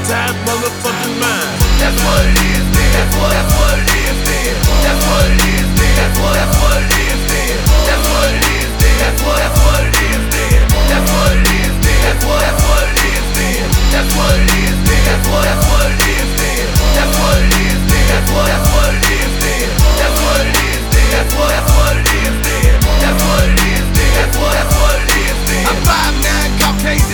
baptized motherfucking mind. That's what it is, nigga. That's what it is.